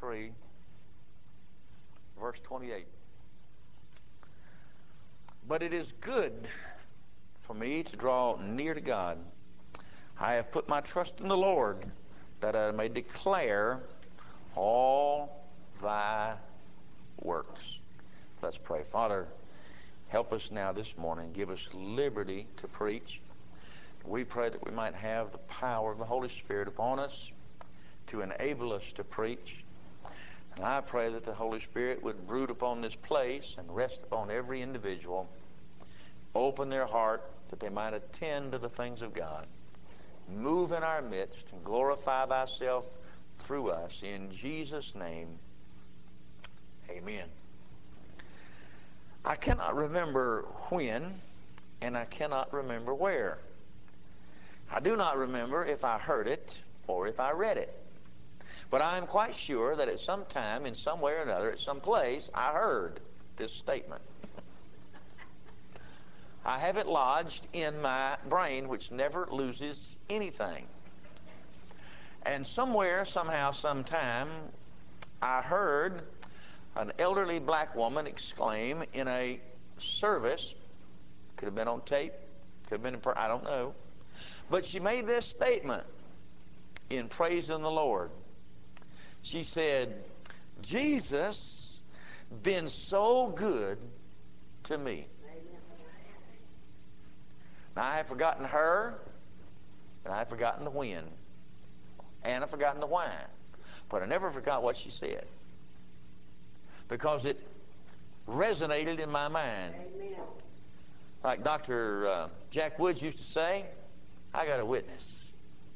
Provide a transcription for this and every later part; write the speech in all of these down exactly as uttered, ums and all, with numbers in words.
three, verse twenty-eight. But it is good for me to draw near to God. I have put my trust in the Lord, that I may declare all thy works. Let's pray. Father, help us now this morning. Give us liberty to preach. We pray that we might have the power of the Holy Spirit upon us to enable us to preach. And I pray that the Holy Spirit would brood upon this place and rest upon every individual. Open their heart that they might attend to the things of God. Move in our midst and glorify thyself through us. In Jesus' name, amen. I cannot remember when, and I cannot remember where. I do not remember if I heard it or if I read it. But I am quite sure that at some time, in some way or another, at some place, I heard this statement. I have it lodged in my brain, which never loses anything. And somewhere, somehow, sometime, I heard an elderly black woman exclaim in a service, could have been on tape, could have been in prayer, I don't know, but she made this statement in praising the Lord. She said, Jesus been so good to me. Now, I have forgotten her, and I have forgotten the when, and I've forgotten the why, but I never forgot what she said, because it resonated in my mind. Amen. Like Doctor Uh, Jack Woods used to say, I got a witness.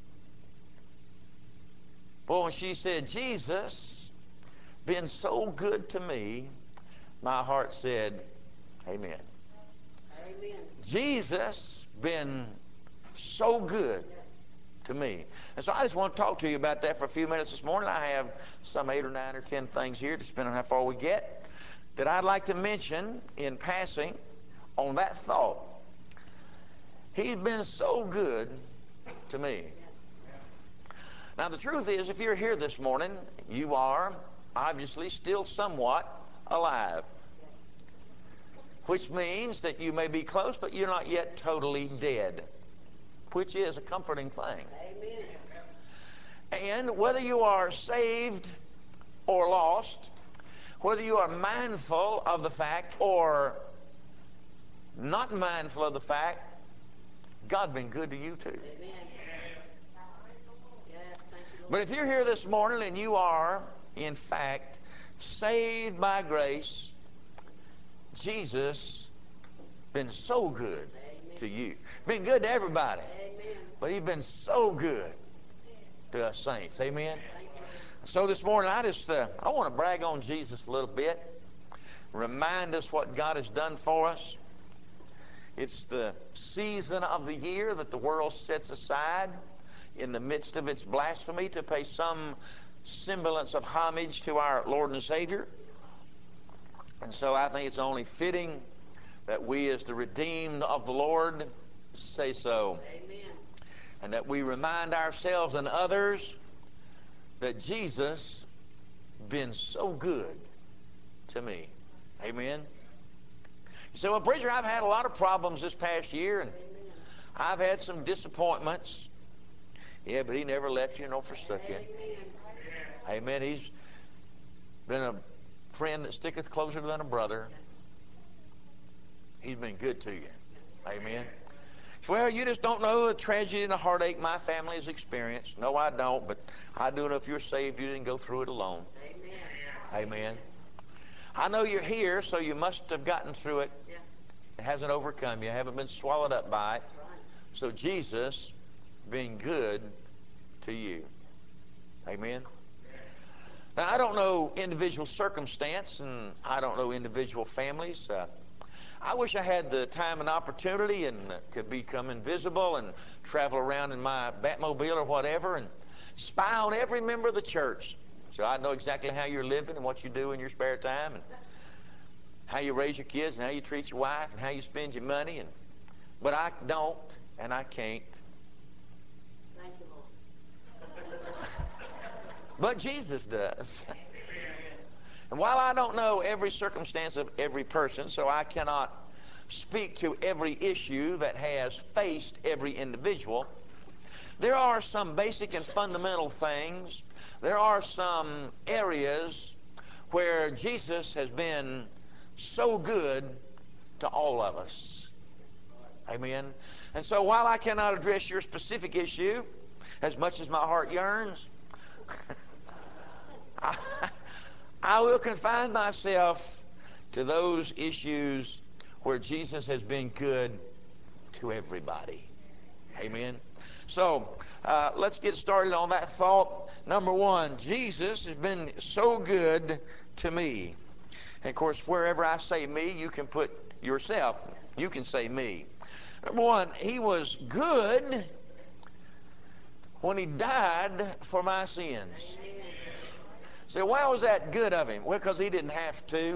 Boy, when she said, Jesus been so good to me, my heart said, amen. Amen. Jesus been so good to me. And so I just want to talk to you about that for a few minutes this morning. I have some eight or nine or ten things here, depending on how far we get, that I'd like to mention in passing on that thought. He's been so good to me. Now, the truth is, if you're here this morning, you are obviously still somewhat alive, which means that you may be close, but you're not yet totally dead, which is a comforting thing. Amen. And whether you are saved or lost, whether you are mindful of the fact or not mindful of the fact, God's been good to you too. Amen. But if you're here this morning and you are, in fact, saved by grace, Jesus been so good to you. Been good to everybody. But he's been so good to us saints. Amen. So this morning, I just uh, I want to brag on Jesus a little bit. Remind us what God has done for us. It's the season of the year that the world sets aside in the midst of its blasphemy to pay some semblance of homage to our Lord and Savior. And so I think it's only fitting that we as the redeemed of the Lord say so. Amen. And that we remind ourselves and others that Jesus been so good to me. Amen. You say, well, preacher, I've had a lot of problems this past year, and I've had some disappointments. Yeah, but he never left you nor forsook you. Amen. He's been a friend that sticketh closer than a brother. He's been good to you. Amen. Well, you just don't know the tragedy and the heartache my family has experienced. No, I don't, but I do know if you're saved, you didn't go through it alone. Amen. Amen. I know you're here, so you must have gotten through it. Yeah. It hasn't overcome you. You haven't been swallowed up by it. Right. So Jesus being good to you. Amen. Now, I don't know individual circumstance, and I don't know individual families. Uh, I wish I had the time and opportunity and uh, could become invisible and travel around in my Batmobile or whatever and spy on every member of the church. So I know exactly how you're living and what you do in your spare time and how you raise your kids and how you treat your wife and how you spend your money. And but I don't and I can't. Thank you, Lord. But Jesus does. And while I don't know every circumstance of every person, so I cannot speak to every issue that has faced every individual, there are some basic and fundamental things. There are some areas where Jesus has been so good to all of us. Amen. And so while I cannot address your specific issue as much as my heart yearns, I, I will confine myself to those issues where Jesus has been good to everybody. Amen. So uh, let's get started on that thought. Number one, Jesus has been so good to me. And of course, wherever I say me, you can put yourself. You can say me. Number one, he was good when he died for my sins. So why was that good of him? Well, because he didn't have to.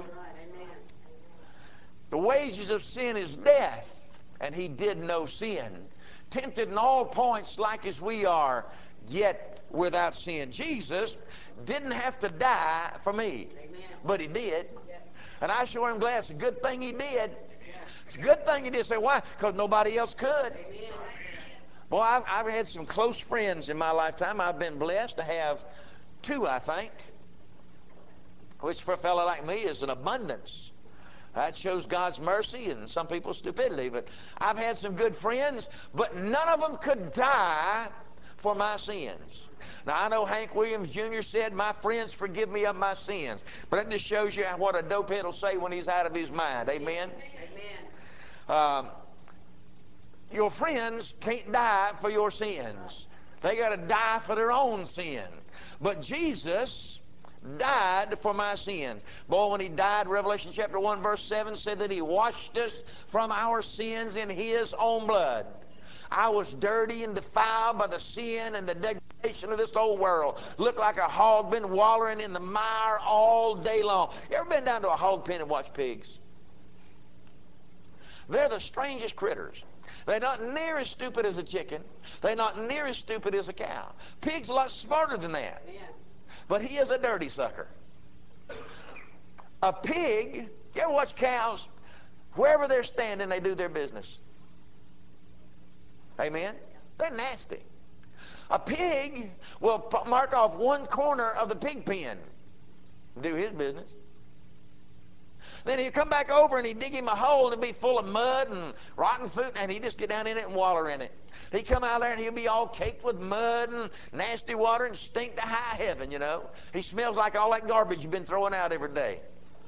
The wages of sin is death, and he did no sin. Tempted in all points like as we are, yet without sin. Jesus didn't have to die for me, but he did. And I sure am glad. It's a good thing he did. It's a good thing he did. Say, why? Because nobody else could. Boy, I've, I've had some close friends in my lifetime. I've been blessed to have two, I think, which for a fellow like me is an abundance. That shows God's mercy and some people's stupidity. But I've had some good friends, but none of them could die for my sins. Now, I know Hank Williams Junior said, my friends forgive me of my sins. But that just shows you what a dopehead will say when he's out of his mind. Amen? Um, your friends can't die for your sins. They got to die for their own sin. But Jesus died for my sin. Boy, when he died, Revelation chapter one verse seven said that he washed us from our sins in his own blood. I was dirty and defiled by the sin and the degradation of this old world. Looked like a hog been wallowing in the mire all day long. You ever been down to a hog pen and watched pigs? They're the strangest critters. They're not near as stupid as a chicken. They're not near as stupid as a cow. Pig's a lot smarter than that. But he is a dirty sucker. A pig, you ever watch cows? Wherever they're standing, they do their business. Amen? They're nasty. A pig will mark off one corner of the pig pen, do his business. Then he'd come back over and he'd dig him a hole and it'd be full of mud and rotten food, and he'd just get down in it and waller in it. He'd come out there and he'd be all caked with mud and nasty water and stink to high heaven, you know. He smells like all that garbage you've been throwing out every day.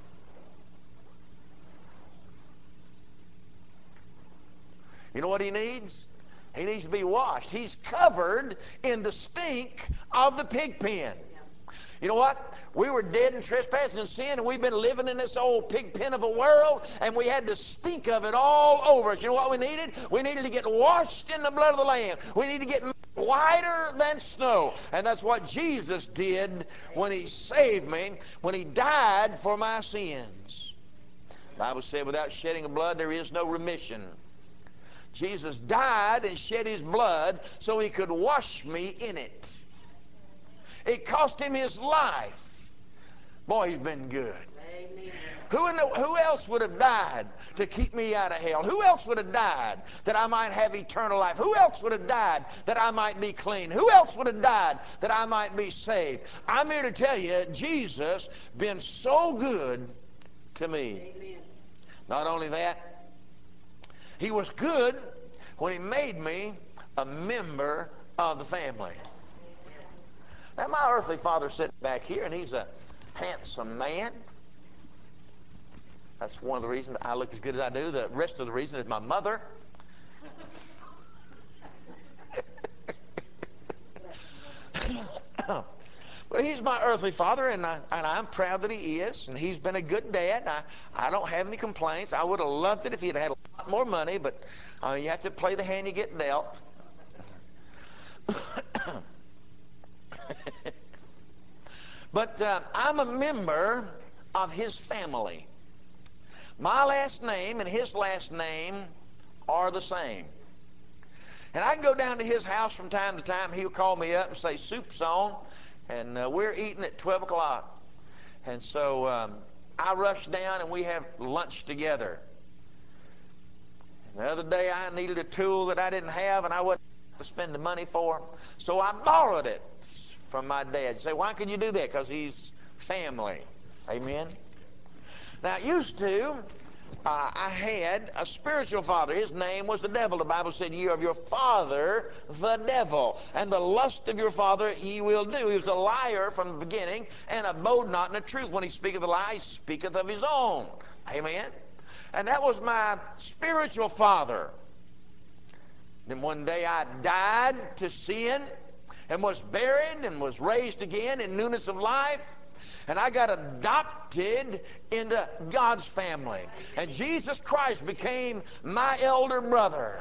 You know what he needs? He needs to be washed. He's covered in the stink of the pig pen. You know what? We were dead in trespass and sin, and we've been living in this old pig pen of a world, and we had the stink of it all over us. You know what we needed? We needed to get washed in the blood of the Lamb. We need to get whiter than snow. And that's what Jesus did when he saved me, when he died for my sins. The Bible said, without shedding of blood, there is no remission. Jesus died and shed his blood so he could wash me in it. It cost him his life. Boy, he's been good. Amen. Who, in the, who else would have died to keep me out of hell? Who else would have died that I might have eternal life? Who else would have died that I might be clean? Who else would have died that I might be saved? I'm here to tell you, Jesus been so good to me. Amen. Not only that, he was good when he made me a member of the family. Now, my earthly father's sitting back here, and he's a handsome man. That's one of the reasons I look as good as I do. The rest of the reason is my mother. But he's my earthly father, and, I, and I'm proud that he is, and he's been a good dad. I, I don't have any complaints. I would have loved it if he'd had a lot more money, but uh, you have to play the hand you get dealt. But uh, I'm a member of his family. My last name and his last name are the same. And I can go down to his house from time to time. He'll call me up and say, soup's on, and uh, we're eating at twelve o'clock. And so um, I rushed down and we have lunch together. The other day I needed a tool that I didn't have and I wasn't to spend the money for, so I borrowed it from my dad. You say, why could you do that? Because he's family. Amen. Now, I used to, uh, I had a spiritual father. His name was the devil. The Bible said, "You of your father, the devil, and the lust of your father he will do." He was a liar from the beginning and abode not in the truth. When he speaketh a lie, he speaketh of his own. Amen. And that was my spiritual father. Then one day I died to sin and was buried and was raised again in newness of life. And I got adopted into God's family. And Jesus Christ became my elder brother.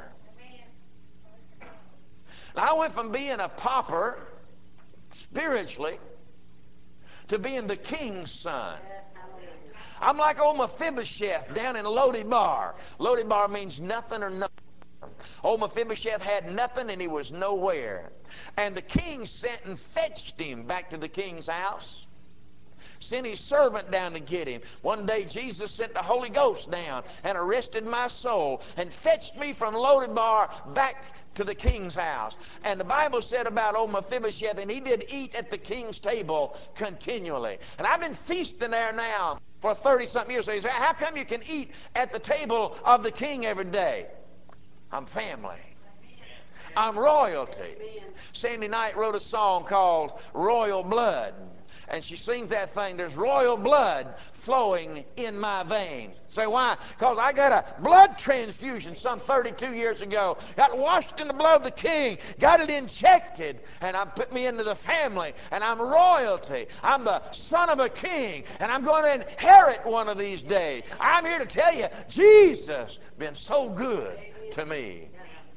And I went from being a pauper spiritually to being the king's son. I'm like old Mephibosheth down in Lo-debar. Lo-debar means nothing or nothing. Old Mephibosheth had nothing and he was nowhere. And the king sent and fetched him back to the king's house. Sent his servant down to get him. One day Jesus sent the Holy Ghost down and arrested my soul and fetched me from Lo-debar back to the king's house. And the Bible said about old Mephibosheth, and he did eat at the king's table continually. And I've been feasting there now for thirty-something years. So you say, how come you can eat at the table of the king every day? I'm family. I'm royalty. Sandy Knight wrote a song called Royal Blood. And she sings that thing, there's royal blood flowing in my veins. Say, why? Because I got a blood transfusion some thirty-two years ago. Got washed in the blood of the king. Got it injected. And I put me into the family. And I'm royalty. I'm the son of a king. And I'm going to inherit one of these days. I'm here to tell you, Jesus been so good to me.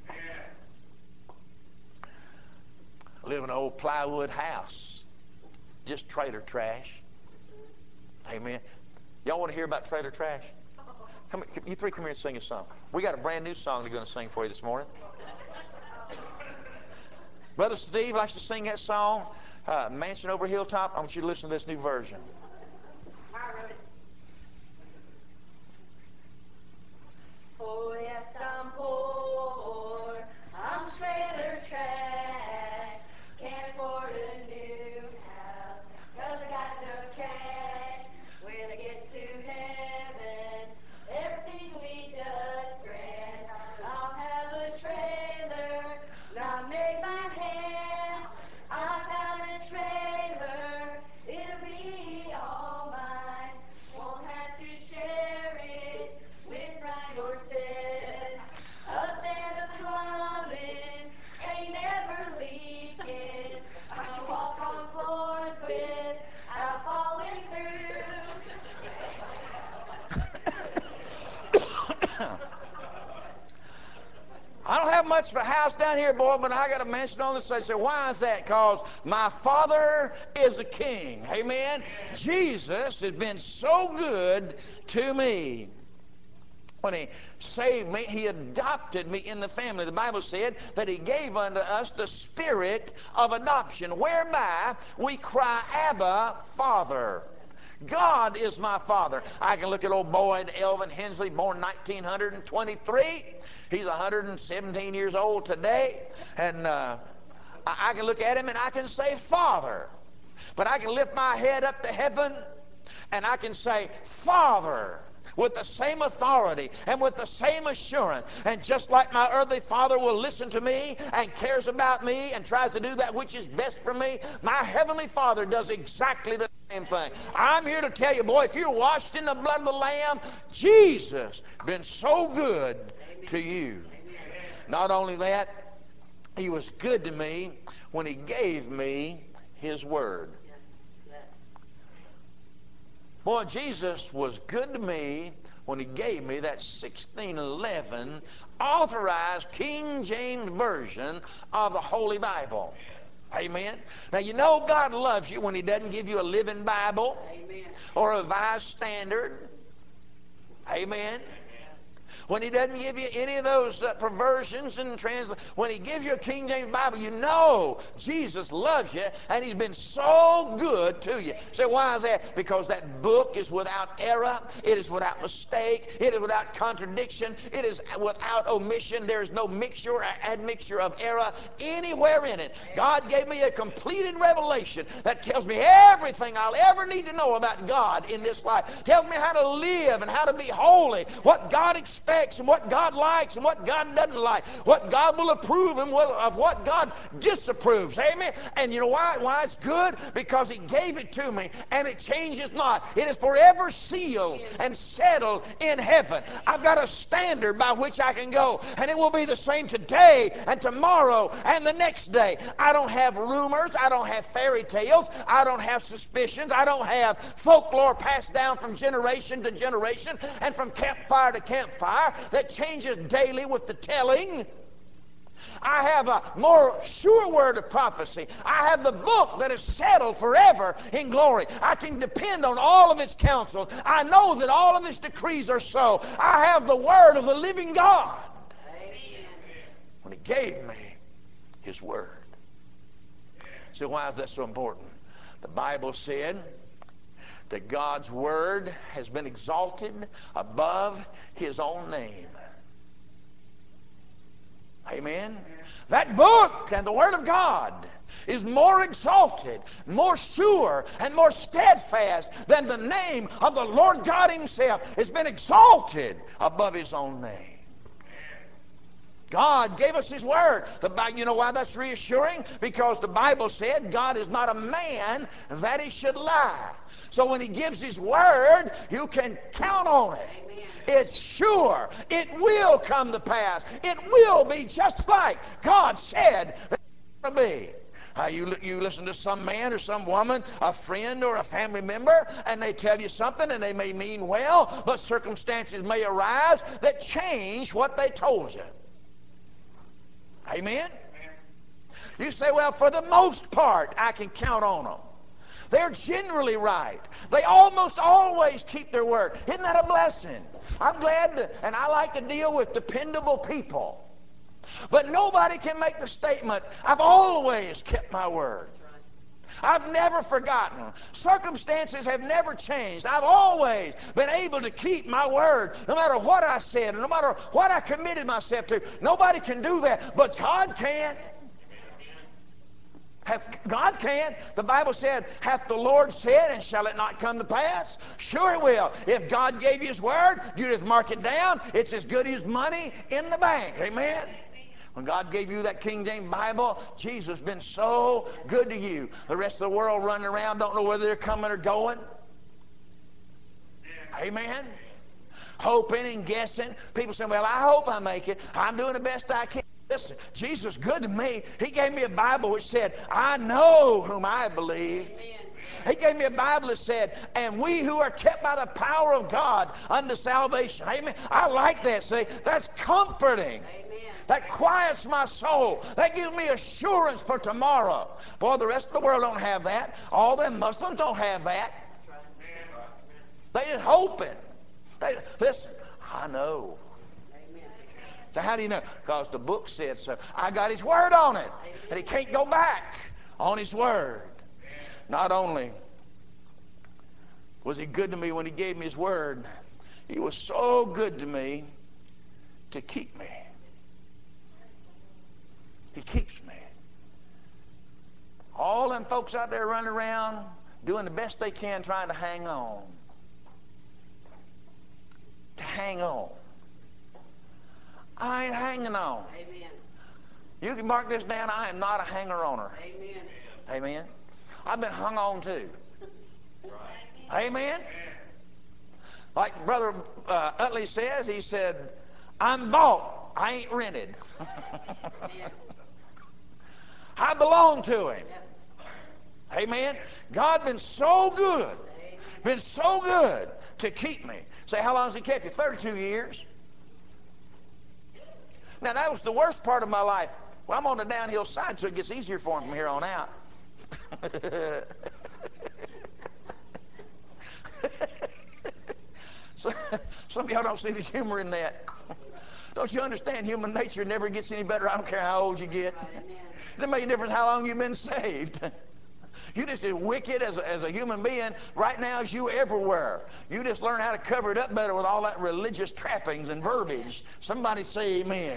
I live in an old plywood house. Just trailer trash. Amen. Y'all want to hear about trailer trash? Come, you three come here and sing a song. We got a brand new song they're going to sing for you this morning. Brother Steve likes to sing that song, uh, Mansion Over Hilltop. I want you to listen to this new version. Oh, yes, I'm poor. I'm trailer trash. Can't afford a new house, 'cause I got no cash. When I get to heaven, everything we just grant. I'll have a trailer, not made by hands. I found a trailer, it'll be all mine. Won't have to share it with right or said. Up there the plumbing ain't never leaking. I can walk on floors without falling through. I don't have much of a house down here, boy, but I got a mansion on the side. Say, why is that? Because my Father is a king. Amen. Jesus has been so good to me. When he saved me, he adopted me in the family. The Bible said that he gave unto us the spirit of adoption, whereby we cry, Abba, Father. God is my Father. I can look at old Boyd Elvin Hensley, born nineteen twenty-three. He's one hundred seventeen years old today. And uh, I can look at him and I can say, Father. But I can lift my head up to heaven and I can say, Father, with the same authority and with the same assurance. And just like my earthly father will listen to me and cares about me and tries to do that which is best for me, my heavenly Father does exactly the same thing. I'm here to tell you, boy, if you're washed in the blood of the Lamb, Jesus been so good to you. Not only that, he was good to me when he gave me his word. Boy, Jesus was good to me when he gave me that sixteen eleven authorized King James Version of the Holy Bible. Amen. Now, you know God loves you when he doesn't give you a Living Bible or a Revised Standard. Amen. When he doesn't give you any of those uh, perversions and translations, when he gives you a King James Bible, you know Jesus loves you and he's been so good to you. So why is that? Because that book is without error. It is without mistake. It is without contradiction. It is without omission. There is no mixture or admixture of error anywhere in it. God gave me a completed revelation that tells me everything I'll ever need to know about God in this life. Tells me how to live and how to be holy, what God expects and what God likes and what God doesn't like, what God will approve and what, of what God disapproves. Amen. And you know why? Why it's good? Because he gave it to me and it changes not. It is forever sealed and settled in heaven. I've got a standard by which I can go, and it will be the same today and tomorrow and the next day. I don't have rumors. I don't have fairy tales. I don't have suspicions. I don't have folklore passed down from generation to generation and from campfire to campfire that changes daily with the telling. I have a more sure word of prophecy. I have the book that is settled forever in glory. I can depend on all of its counsel. I know that all of its decrees are so. I have the word of the living God. Amen. When he gave me his word. So why is that so important? The Bible said that God's word has been exalted above his own name. Amen. That book and the Word of God is more exalted, more sure, and more steadfast than the name of the Lord God himself. It's been exalted above his own name. God gave us his word. The, you know why that's reassuring? Because the Bible said God is not a man that he should lie. So when he gives his word, you can count on it. Amen. It's sure. It will come to pass. It will be just like God said that it will be. Uh, you, you listen to some man or some woman, a friend or a family member, and they tell you something, and they may mean well, but circumstances may arise that change what they told you. Amen? You say, well, for the most part, I can count on them. They're generally right. They almost always keep their word. Isn't that a blessing? I'm glad to, and I like to deal with dependable people. But nobody can make the statement, I've always kept my word. I've never forgotten. Circumstances have never changed. I've always been able to keep my word, no matter what I said, no matter what I committed myself to. Nobody can do that, but God can. Have, God can. The Bible said, hath the Lord said, and shall it not come to pass? Sure it will. If God gave you his word, you just mark it down. It's as good as money in the bank. Amen? When God gave you that King James Bible, Jesus has been so good to you. The rest of the world running around don't know whether they're coming or going. Amen? Hoping and guessing. People say, well, I hope I make it. I'm doing the best I can. Listen, Jesus is good to me. He gave me a Bible which said, I know whom I believe. Amen. He gave me a Bible that said, and we who are kept by the power of God unto salvation. Amen. I like that. See, that's comforting. Amen. That quiets my soul. That gives me assurance for tomorrow. Boy, the rest of the world don't have that. All them Muslims don't have that. They're just hoping. They, listen, I know. So how do you know? Because the book said so. I got his word on it. And he can't go back on his word. Not only was he good to me when he gave me his word, he was so good to me to keep me. He keeps me. All them folks out there running around doing the best they can trying to hang on. To hang on. I ain't hanging on. Amen. You can mark this down. I am not a hanger-oner. Amen. Amen. I've been hung on too. Right. Amen. Like Brother uh, Utley says, he said, I'm bought. I ain't rented. I belong to him. Yes. Amen. God been so good. Been so good to keep me. Say, how long has he kept you? thirty-two years. Now, that was the worst part of my life. Well, I'm on the downhill side, so it gets easier for him from here on out. so, some of y'all don't see the humor in that. Don't you understand? Human nature never gets any better. I don't care how old you get. Amen. It doesn't make a difference how long you've been saved. You just as wicked as a, as a human being right now as you ever were. You just learn how to cover it up better with all that religious trappings and verbiage. Somebody say amen.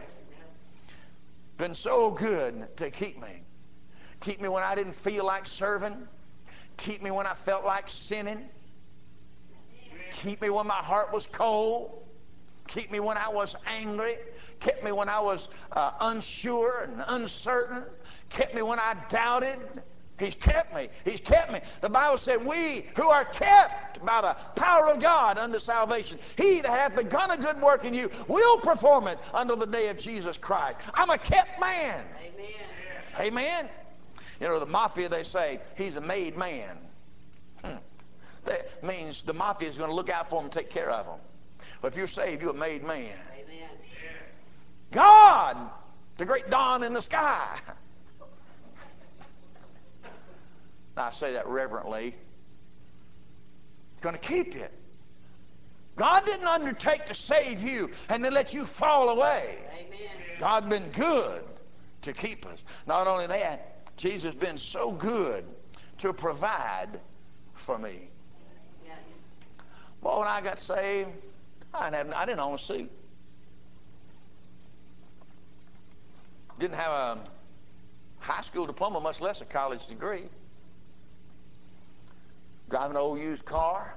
Been so good to keep me. Keep me when I didn't feel like serving. Keep me when I felt like sinning. Keep me when my heart was cold. Keep me when I was angry. Kept me when I was uh, unsure and uncertain. Kept me when I doubted. He's kept me. He's kept me. The Bible said, we who are kept by the power of God unto salvation, he that hath begun a good work in you will perform it until the day of Jesus Christ. I'm a kept man. Amen. Amen. You know, the mafia, they say, he's a made man. Hmm. That means the mafia is going to look out for him and take care of him. But if you're saved, you're a made man. Amen. God, the great dawn in the sky. I say that reverently. Going to keep you. God didn't undertake to save you and then let you fall away. Amen. God's been good to keep us. Not only that, Jesus has been so good to provide for me. Yes. Well, when I got saved, I didn't, have, I didn't own a suit. Didn't have a high school diploma, much less a college degree. Driving an old used car.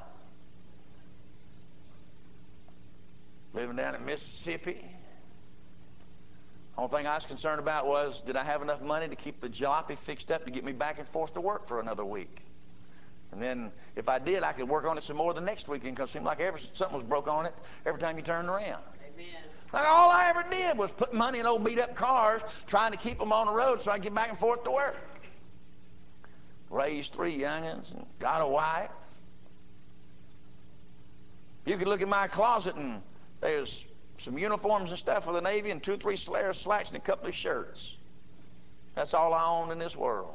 Living down in Mississippi. Only thing I was concerned about was, did I have enough money to keep the jalopy fixed up to get me back and forth to work for another week? And then, if I did, I could work on it some more the next weekend, because it seemed like every, something was broke on it every time you turned around. Amen. Like all I ever did was put money in old beat-up cars, trying to keep them on the road so I could get back and forth to work. Raised three youngins and got a wife. You could look in my closet and there's some uniforms and stuff for the Navy and two or three Slayer slacks and a couple of shirts. That's all I own in this world.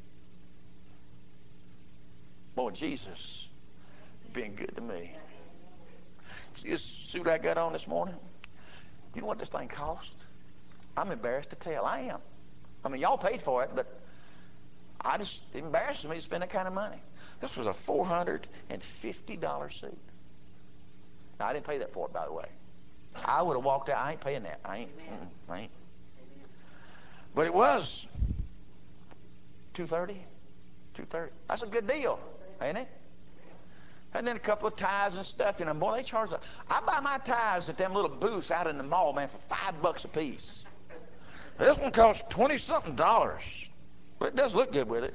Boy, Jesus being good to me. See this suit I got on this morning? You know what this thing cost? I'm embarrassed to tell. I am. I mean, y'all paid for it, but I just, it embarrasses me to spend that kind of money. This was a four hundred fifty dollar suit. Now, I didn't pay that for it, by the way. I would have walked out. I ain't paying that. I ain't. Mm-mm, I ain't. But it was two thirty. two thirty. That's a good deal, ain't it? And then a couple of ties and stuff. You know, boy, they charge. A, I buy my ties at them little booths out in the mall, man, for five bucks a piece. This one costs twenty something dollars. But it does look good with it.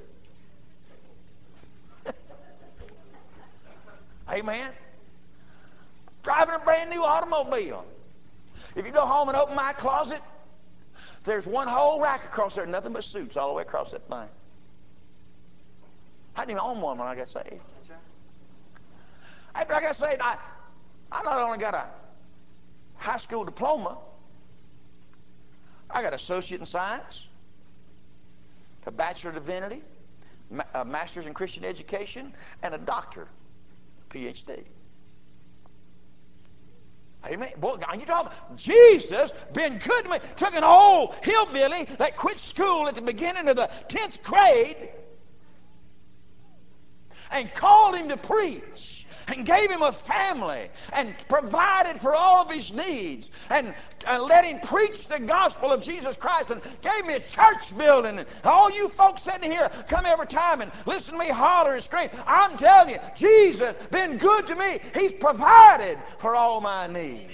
Amen. Driving a brand new automobile. If you go home and open my closet, there's one whole rack across there, nothing but suits all the way across that thing. I didn't even own one when I got saved. That's right. After I got saved, I, I not only got a high school diploma, I got an associate in science, a bachelor of divinity, a master's in Christian education, and a doctor, P H D. Amen. Boy, you talking about Jesus been good to me. Took an old hillbilly that quit school at the beginning of the tenth grade and called him to preach and gave him a family and provided for all of his needs and, and let him preach the gospel of Jesus Christ and gave me a church building. And all you folks sitting here come every time and listen to me holler and scream. I'm telling you, Jesus been good to me. He's provided for all my needs.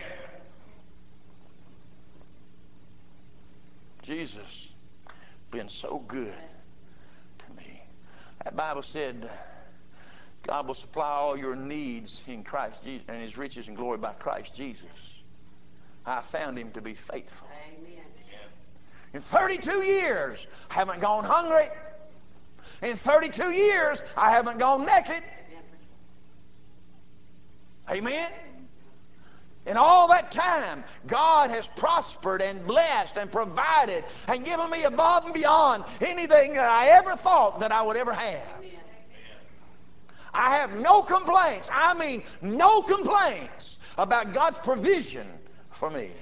Jesus been so good to me. That Bible said God will supply all your needs in Christ Jesus and his riches and glory by Christ Jesus. I found him to be faithful. Amen. In thirty-two years, I haven't gone hungry. In thirty-two years, I haven't gone naked. Amen. In all that time, God has prospered and blessed and provided and given me above and beyond anything that I ever thought that I would ever have. Amen. I have no complaints. I mean, no complaints about God's provision for me.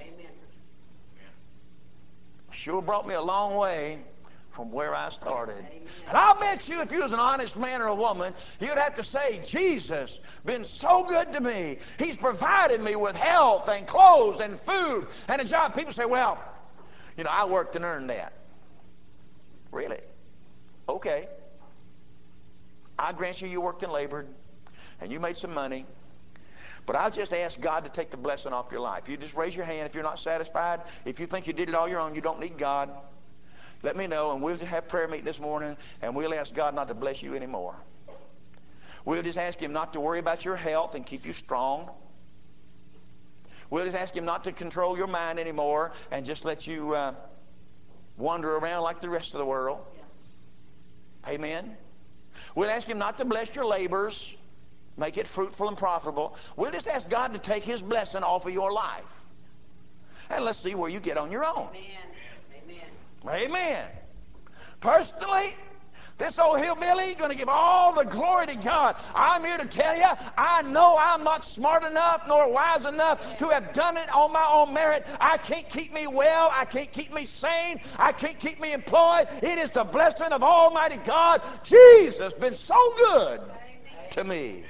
Sure brought me a long way from where I started. And I'll bet you if you was an honest man or a woman, you'd have to say, Jesus been so good to me. He's provided me with health and clothes and food and a job. People say, well, you know, I worked and earned that. Really? Okay. I grant you, you worked and labored and you made some money. But I'll just ask God to take the blessing off your life. You just raise your hand if you're not satisfied. If you think you did it all your own, you don't need God. Let me know, and we'll just have prayer meeting this morning, and we'll ask God not to bless you anymore. We'll just ask Him not to worry about your health and keep you strong. We'll just ask Him not to control your mind anymore and just let you uh, wander around like the rest of the world. Amen. We'll ask Him not to bless your labors, make it fruitful and profitable. We'll just ask God to take His blessing off of your life. And let's see where you get on your own. Amen. Amen. Personally, this old hillbilly going to give all the glory to God. I'm here to tell you, I know I'm not smart enough nor wise enough to have done it on my own merit. I can't keep me well. I can't keep me sane. I can't keep me employed. It is the blessing of Almighty God. Jesus been so good to me.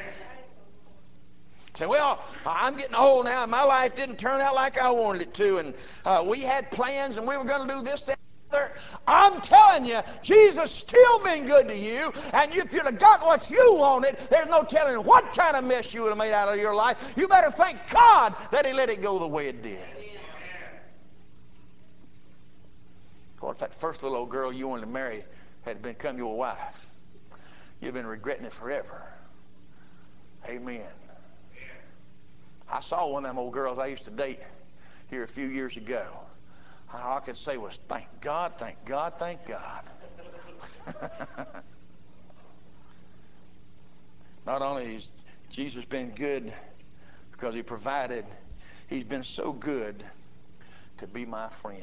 Say, well, I'm getting old now, and my life didn't turn out like I wanted it to, and uh, we had plans, and we were going to do this, that, and other. I'm telling you, Jesus still been good to you, and if you'd have got what you wanted, there's no telling what kind of mess you would have made out of your life. You better thank God that He let it go the way it did. Well, if that first little old girl you wanted to marry had become your wife, you've been regretting it forever. Amen. I saw one of them old girls I used to date here a few years ago. All I could say was, thank God, thank God, thank God. Not only has Jesus been good because He provided, He's been so good to be my friend.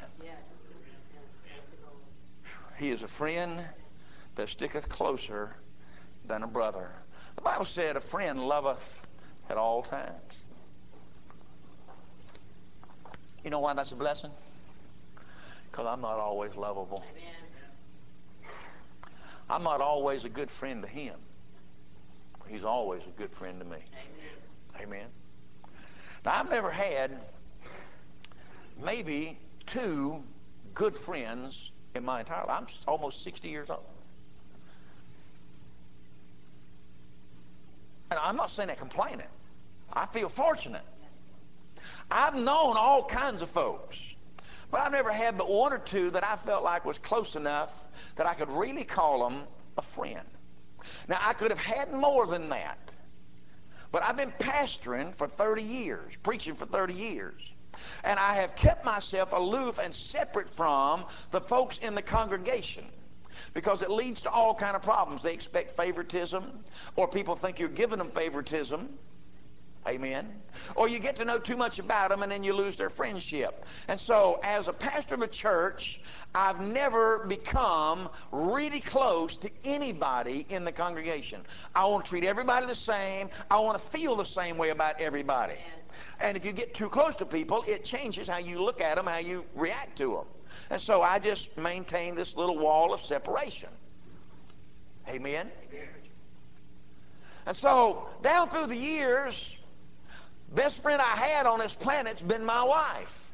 He is a friend that sticketh closer than a brother. The Bible said, a friend loveth at all times. You know why that's a blessing? Because I'm not always lovable. I'm not always a good friend to Him. He's always a good friend to me. Amen. Now, I've never had maybe two good friends in my entire life. I'm almost sixty years old. And I'm not saying that complaining. I feel fortunate. I've known all kinds of folks, but I've never had but one or two that I felt like was close enough that I could really call them a friend. Now, I could have had more than that, but I've been pastoring for thirty years, preaching for thirty years, and I have kept myself aloof and separate from the folks in the congregation because it leads to all kind of problems. They expect favoritism, or people think you're giving them favoritism. Amen. Or you get to know too much about them and then you lose their friendship. And so as a pastor of a church, I've never become really close to anybody in the congregation. I want to treat everybody the same. I want to feel the same way about everybody. And if you get too close to people, it changes how you look at them, how you react to them. And so I just maintain this little wall of separation. Amen. And so down through the years, best friend I had on this planet's been my wife.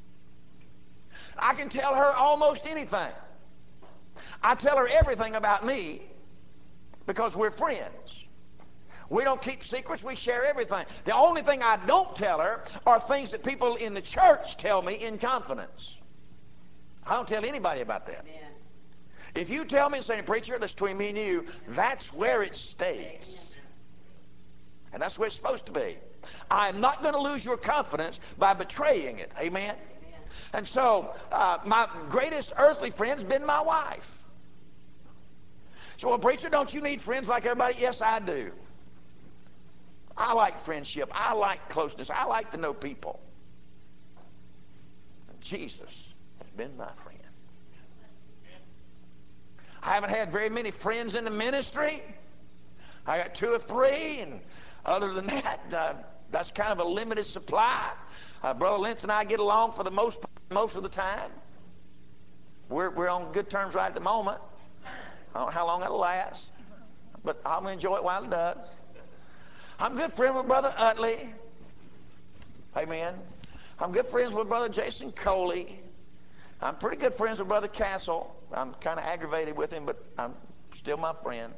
I can tell her almost anything. I tell her everything about me because we're friends. We don't keep secrets. We share everything. The only thing I don't tell her are things that people in the church tell me in confidence. I don't tell anybody about that. Amen. If you tell me and say, preacher, that's between me and you, that's where it stays. And that's where it's supposed to be. I'm not going to lose your confidence by betraying it. Amen? And so uh, my greatest earthly friend's been my wife. So, well, preacher, don't you need friends like everybody? Yes, I do. I like friendship. I like closeness. I like to know people. And Jesus has been my friend. I haven't had very many friends in the ministry. I got two or three, and other than that, uh, That's kind of a limited supply. Uh, Brother Lentz and I get along for the most most of the time. We're, we're on good terms right at the moment. I don't know how long that'll last, but I'll enjoy it while it does. I'm good friends with Brother Utley. Amen. I'm good friends with Brother Jason Coley. I'm pretty good friends with Brother Castle. I'm kind of aggravated with him, but I'm still my friend.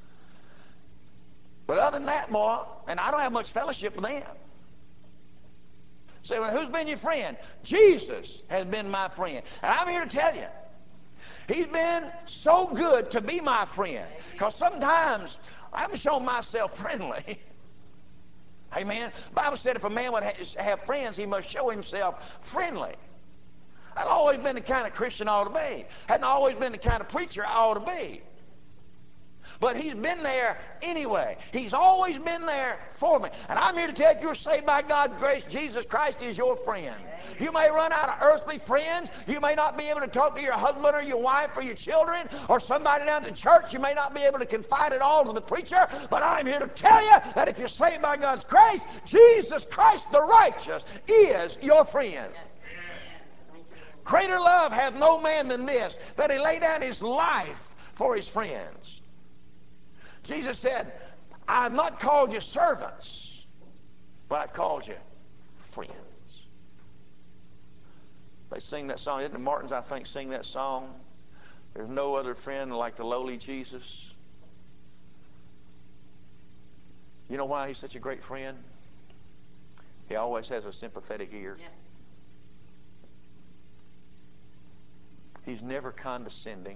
But other than that, boy, and I don't have much fellowship with them. Say, well, who's been your friend? Jesus has been my friend. And I'm here to tell you, he's been so good to be my friend. Because sometimes I haven't shown myself friendly. Amen. The Bible said if a man would have friends, he must show himself friendly. I've always been the kind of Christian I ought to be. Hadn't always been the kind of preacher I ought to be. But he's been there anyway. He's always been there for me. And I'm here to tell you, if you're saved by God's grace, Jesus Christ is your friend. You may run out of earthly friends. You may not be able to talk to your husband or your wife or your children or somebody down at the church. You may not be able to confide it all to the preacher. But I'm here to tell you that if you're saved by God's grace, Jesus Christ the righteous is your friend. Greater love hath no man than this, that he lay down his life for his friends. Jesus said, I have not called you servants, but I've called you friends. They sing that song. Isn't the Martins, I think, sing that song? There's no other friend like the lowly Jesus. You know why he's such a great friend? He always has a sympathetic ear. Yeah. He's never condescending.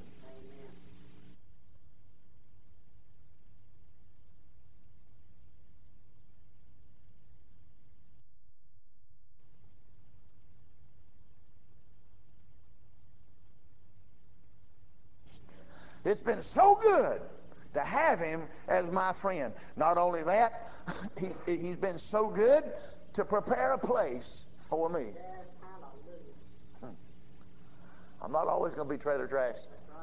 It's been so good to have him as my friend. Not only that, he, he's been so good to prepare a place for me. Hmm. I'm not always going to be trailer trash.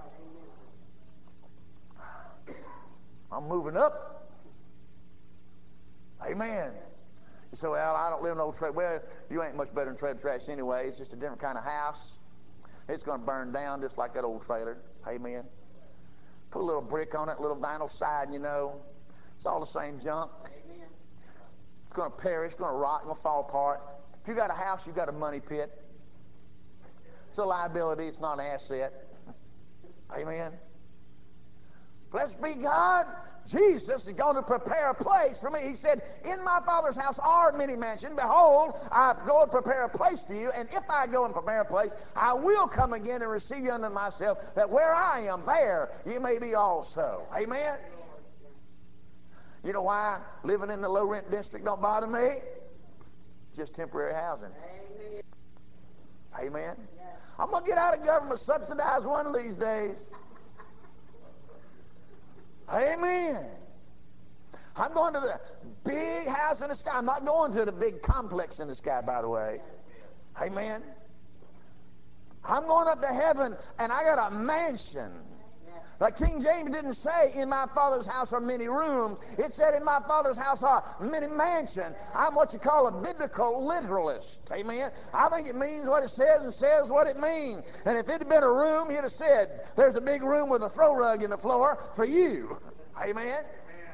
I'm moving up. Amen. You say, well, I don't live in no trailer. Well, you ain't much better than trailer trash anyway. It's just a different kind of house. It's going to burn down just like that old trailer. Amen. Put a little brick on it, a little vinyl siding, you know. It's all the same junk. Amen. It's going to perish, it's going to rot, it's going to fall apart. If you got a house, you got a money pit. It's a liability, it's not an asset. Amen. Blessed be God. Jesus is going to prepare a place for me. He said, in my Father's house are many mansions. Behold, I go and prepare a place for you. And if I go and prepare a place, I will come again and receive you unto myself, that where I am, there you may be also. Amen. You know why living in the low rent district don't bother me? Just temporary housing. Amen. I'm going to get out of government subsidized one of these days. Amen. I'm going to the big house in the sky. I'm not going to the big complex in the sky, by the way. Amen. I'm going up to heaven, and I got a mansion. Like King James didn't say, in my Father's house are many rooms. It said, in my Father's house are many mansions. I'm what you call a biblical literalist. Amen. I think it means what it says and says what it means. And if it had been a room, he'd have said, there's a big room with a throw rug in the floor for you. Amen.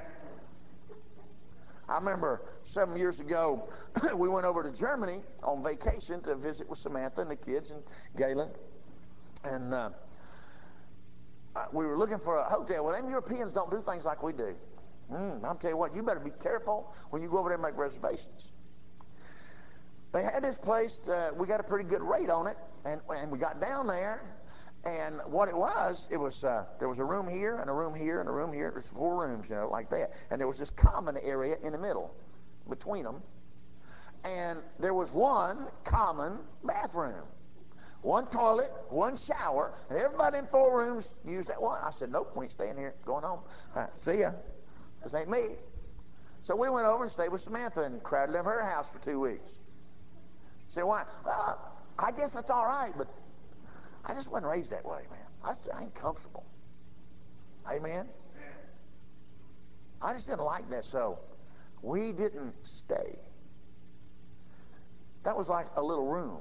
I remember seven years ago, we went over to Germany on vacation to visit with Samantha and the kids and Galen. And uh, we were looking for a hotel. Well, them Europeans don't do things like we do. Mm, I'll tell you what, you better be careful when you go over there and make reservations. They had this place, uh, we got a pretty good rate on it, and, and we got down there, and what it was, it was, uh, there was a room here, and a room here, and a room here. There's four rooms, you know, like that. And there was this common area in the middle, between them. And there was one common bathroom. One toilet, one shower, and everybody in four rooms used that one. I said, nope, we ain't staying here. Going home. Right, see ya. This ain't me. So we went over and stayed with Samantha and crowded in her house for two weeks. Say, why? Well, I guess that's all right, but I just wasn't raised that way, man. I, just, I ain't comfortable. Amen? I just didn't like that, so we didn't stay. That was like a little room.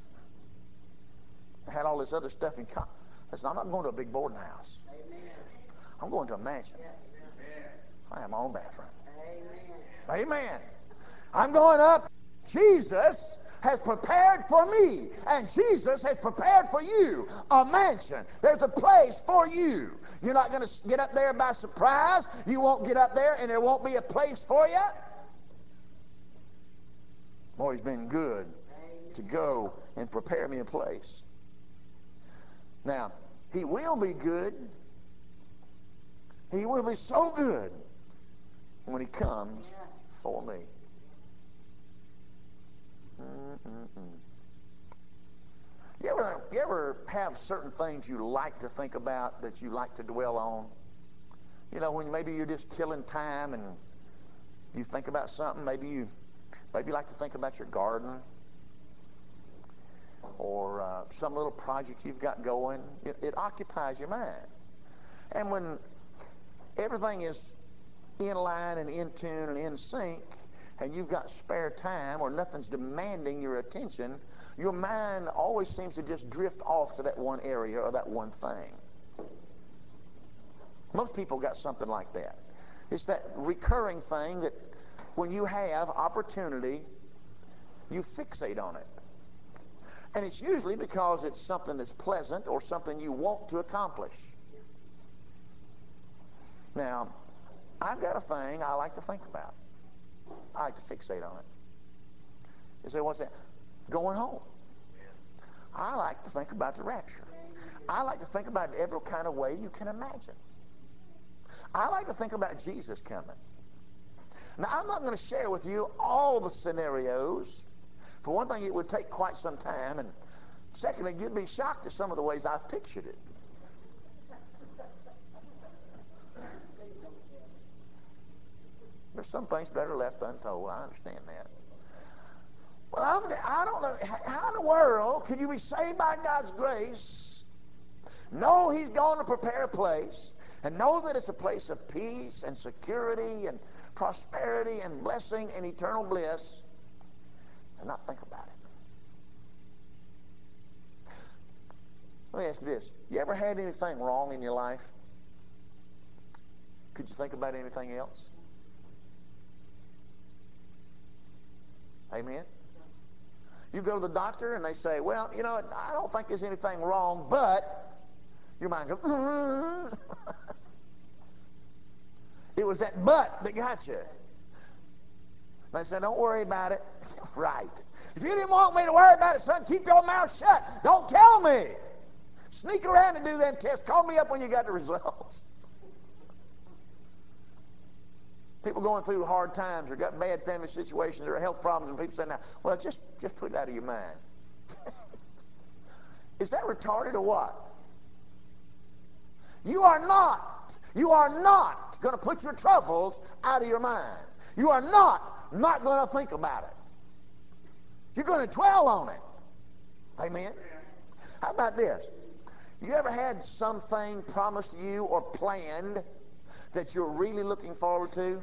It had all this other stuff in common. Listen, I'm not going to a big boarding house. Amen. I'm going to a mansion. Yes. I have my own bathroom. Amen. Amen. I'm going up. Jesus has prepared for me, and Jesus has prepared for you a mansion. There's a place for you. You're not going to get up there by surprise. You won't get up there and there won't be a place for you. Boy, he's been good to go and prepare me a place. Now, he will be good. He will be so good when he comes for me. Mm-mm-mm. You ever, you ever have certain things you like to think about, that you like to dwell on? You know, when maybe you're just killing time and you think about something. Maybe you, maybe you like to think about your garden, or uh, some little project you've got going. It, it occupies your mind. And when everything is in line and in tune and in sync, and you've got spare time or nothing's demanding your attention, your mind always seems to just drift off to that one area or that one thing. Most people got something like that. It's that recurring thing that when you have opportunity, you fixate on it. And it's usually because it's something that's pleasant or something you want to accomplish. Now, I've got a thing I like to think about. I like to fixate on it. You say, what's that? Going home. I like to think about the rapture. I like to think about it every kind of way you can imagine. I like to think about Jesus coming. Now, I'm not going to share with you all the scenarios. For one thing, it would take quite some time. And secondly, you'd be shocked at some of the ways I've pictured it. There's some things better left untold. I understand that. Well, I'm, I don't know. How in the world could you be saved by God's grace, know he's going to prepare a place, and know that it's a place of peace and security and prosperity and blessing and eternal bliss, and not think about it? Let me ask you this. You ever had anything wrong in your life? Could you think about anything else? Amen? You go to the doctor and they say, well, you know, I don't think there's anything wrong, but your mind goes, mm-hmm. It was that but that got you. They said, don't worry about it. Right. If you didn't want me to worry about it, son, keep your mouth shut. Don't tell me. Sneak around and do them tests. Call me up when you got the results. People going through hard times or got bad family situations or health problems, and people say, now, well, just, just put it out of your mind. Is that retarded or what? You are not, you are not going to put your troubles out of your mind. You are not, not going to think about it. You're going to dwell on it. Amen? How about this? You ever had something promised to you or planned that you're really looking forward to?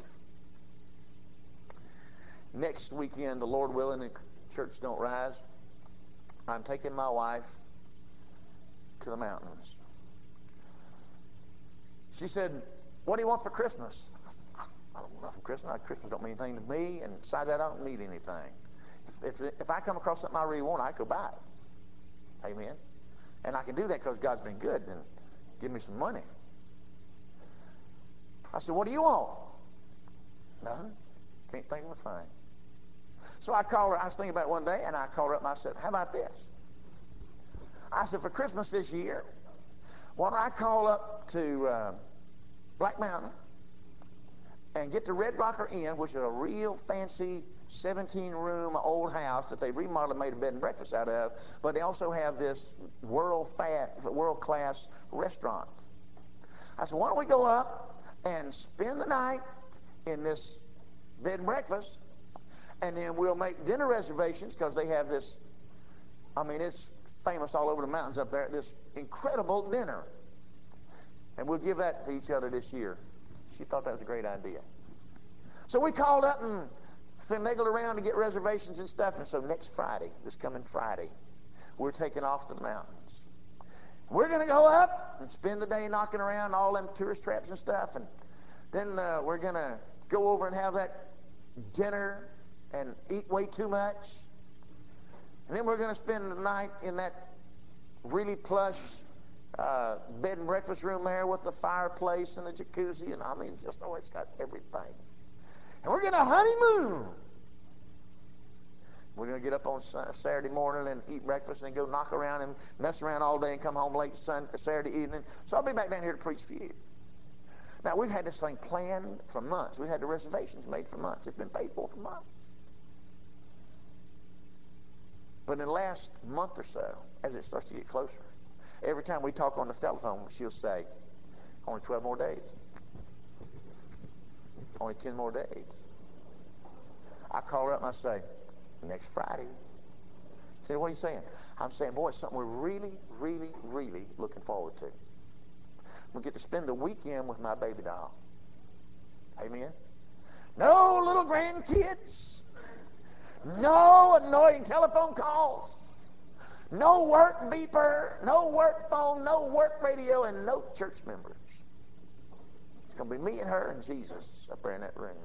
Next weekend, the Lord willing, and church don't rise, I'm taking my wife to the mountains. She said, what do you want for Christmas? I said, I don't want nothing for Christmas. Christmas don't mean anything to me, and besides that, I don't need anything. If, if, if I come across something I really want, I go buy it. Amen? And I can do that because God's been good and give me some money. I said, what do you want? Nothing. Can't think of a thing. So I called her. I was thinking about it one day, and I called her up and I said, how about this? I said, for Christmas this year, why don't I call up to uh, Black Mountain and get the Red Rocker Inn, which is a real fancy seventeen room old house that they remodeled and made a bed and breakfast out of, but they also have this world fat, world class restaurant. I said, why don't we go up and spend the night in this bed and breakfast, and then we'll make dinner reservations, because they have this, I mean, it's famous all over the mountains up there, this incredible dinner. And we'll give that to each other this year. She thought that was a great idea. So we called up and finagle around to get reservations and stuff. And so next Friday, this coming Friday, we're taking off to the mountains. We're going to go up and spend the day knocking around all them tourist traps and stuff. And then uh, we're going to go over and have that dinner and eat way too much. And then we're going to spend the night in that really plush uh, bed and breakfast room there with the fireplace and the jacuzzi. And I mean, it's just always got everything. And we're going to honeymoon. We're going to get up on Saturday morning and eat breakfast and go knock around and mess around all day and come home late Sunday, Saturday evening. So I'll be back down here to preach for you. Now, we've had this thing planned for months. We've had the reservations made for months. It's been paid for for months. But in the last month or so, as it starts to get closer, every time we talk on the telephone, she'll say, only twelve more days. Only ten more days. I call her up and I say, next Friday. I say, what are you saying? I'm saying, boy, it's something we're really, really, really looking forward to. We get to spend the weekend with my baby doll. Amen? No little grandkids. No annoying telephone calls. No work beeper. No work phone. No work radio. And no church members. It's going to be me and her and Jesus up there in that room.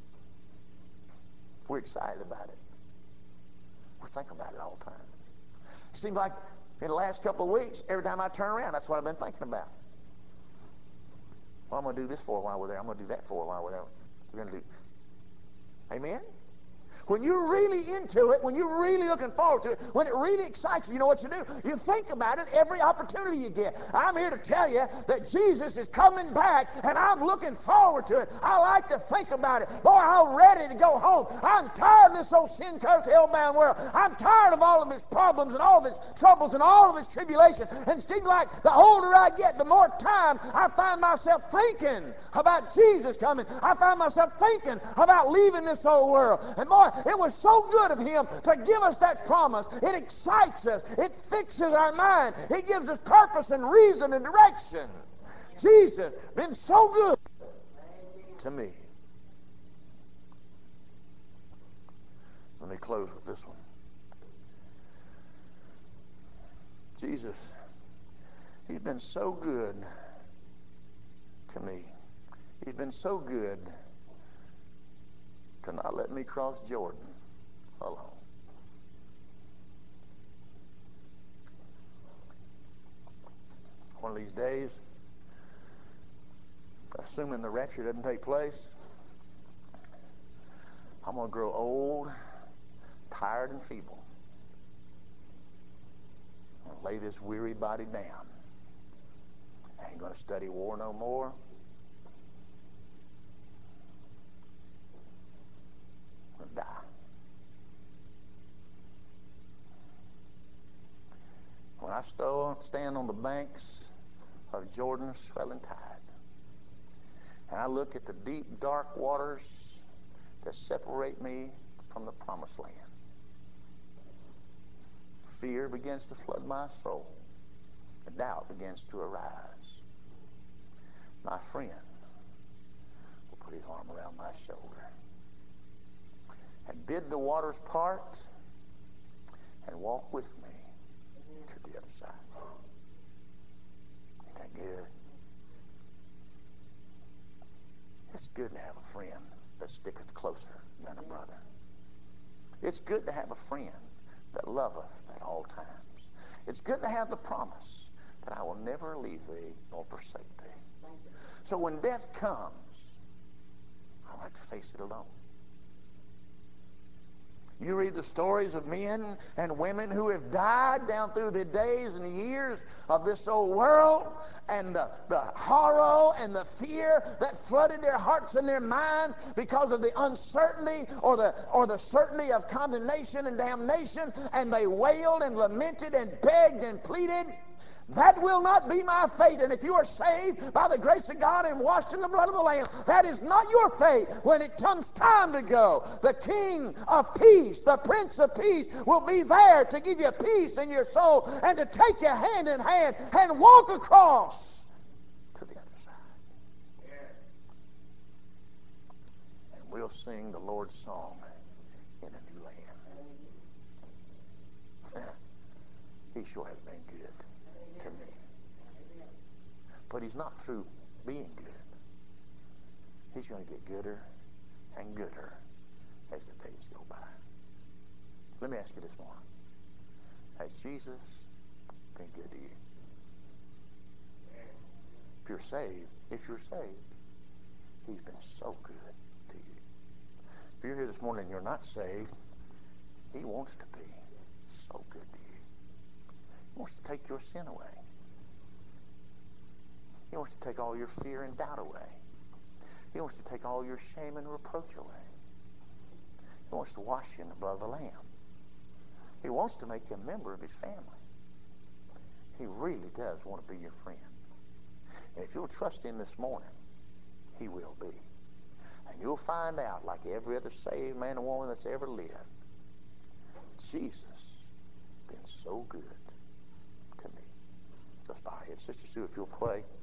We're excited about it. We're thinking about it all the time. It seems like in the last couple of weeks, every time I turn around, that's what I've been thinking about. Well, I'm going to do this for a while we're there. I'm going to do that for a while we're there. We're going to do. Amen? When you're really into it, when you're really looking forward to it, when it really excites you, you know what you do? You think about it every opportunity you get. I'm here to tell you that Jesus is coming back, and I'm looking forward to it. I like to think about it. Boy, I'm ready to go home. I'm tired of this old sin-cursed, hell-bound world. I'm tired of all of its problems and all of its troubles and all of its tribulation. And it seems like the older I get, the more time I find myself thinking about Jesus coming. I find myself thinking about leaving this old world. And boy, it was so good of him to give us that promise. It excites us. It fixes our mind. It gives us purpose and reason and direction. Jesus been so good to me. Let me close with this one. Jesus, he's been so good to me. He's been so good to not let me cross Jordan alone. One of these days, assuming the rapture doesn't take place, I'm going to grow old, tired, and feeble. I'm going to lay this weary body down. I ain't going to study war no more. I'm going to die. When I stand on the banks of Jordan's swelling tide, and I look at the deep, dark waters that separate me from the promised land, fear begins to flood my soul. The doubt begins to arise. My friend will put his arm around my shoulder and bid the waters part and walk with me to the other side. Ain't that good? It's good to have a friend that sticketh closer than a brother. It's good to have a friend that loveth at all times. It's good to have the promise that I will never leave thee nor forsake thee. So when death comes, I don't have to face it alone. You read the stories of men and women who have died down through the days and the years of this old world, and the, the horror and the fear that flooded their hearts and their minds because of the uncertainty or the, or the certainty of condemnation and damnation, and they wailed and lamented and begged and pleaded. That will not be my fate. And if you are saved by the grace of God and washed in the blood of the Lamb, that is not your fate. When it comes time to go, the King of Peace, the Prince of Peace, will be there to give you peace in your soul and to take you hand in hand and walk across to the other side. And we'll sing the Lord's song. in a new land. He sure has been good to me. But he's not through being good. He's going to get gooder and gooder as the days go by. Let me ask you this morning. Has Jesus been good to you? If you're saved, if you're saved, he's been so good to you. If you're here this morning and you're not saved, he wants to be so good to you. He wants to take your sin away. He wants to take all your fear and doubt away. He wants to take all your shame and reproach away. He wants to wash you in the blood of the Lamb. He wants to make you a member of his family. He really does want to be your friend. And if you'll trust him this morning, he will be. And you'll find out, like every other saved man and woman that's ever lived, Jesus has been so good to me. Let's bow our heads. Sister Sue, if you'll pray.